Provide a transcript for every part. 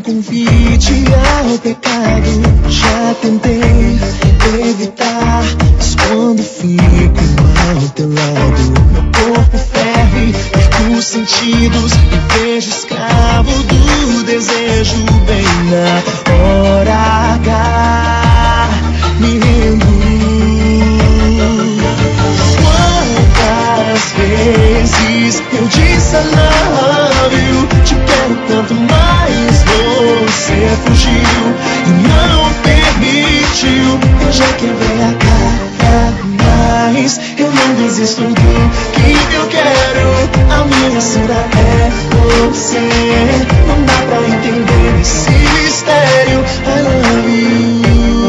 convite ao pecado. Já tentei evitar, mas quando fico ao teu lado, meu corpo ferve, perco os sentidos, me vejo escravo do desejo. Bem na hora H, me rendo. Quantas vezes eu disse I love you, te quero tanto, mas você fugiu e não permitiu. Eu já quebrei a cara, mas eu não desisto do que eu quero. A minha cura é você, não dá pra entender esse mistério. I love you.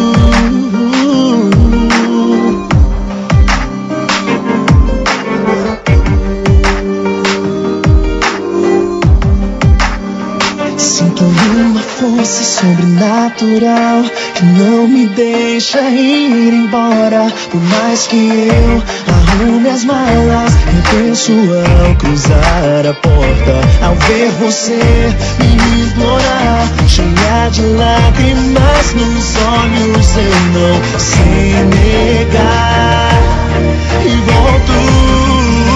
Sinto uma força sobrenatural que não me deixa ir embora. Por mais que eu arrume as malas, repenso ao cruzar a porta. Ao ver você me implorar, cheia de lágrimas nos olhos, eu não sei negar e volto.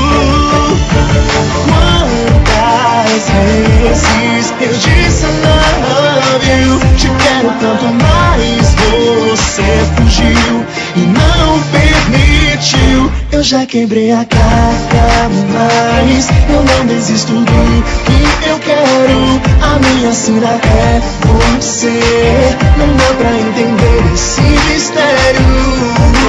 Quantas vezes eu disse I love you, te quero tanto, mas você fugiu e não permitiu. Eu já quebrei a cara, mas eu não desisto do que eu quero. A minha sina é você, não dá pra entender esse mistério.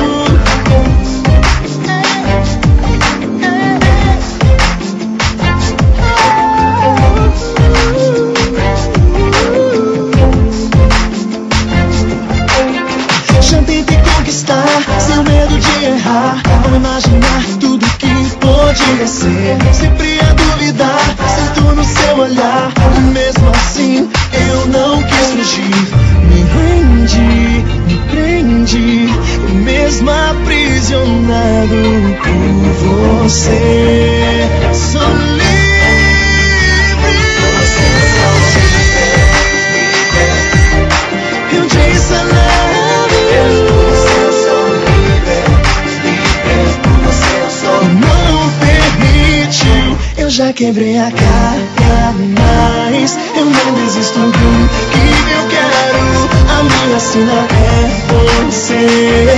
Sem medo de errar, ao imaginar tudo que podia ser. Sempre a duvidar, sinto no seu olhar, e mesmo assim eu não quis fugir. Me prendi, e mesmo aprisionado por você, sou livre. Eu disse I love you. Eu já quebrei a cara, mas eu não desisto do que eu quero. A minha sina é você,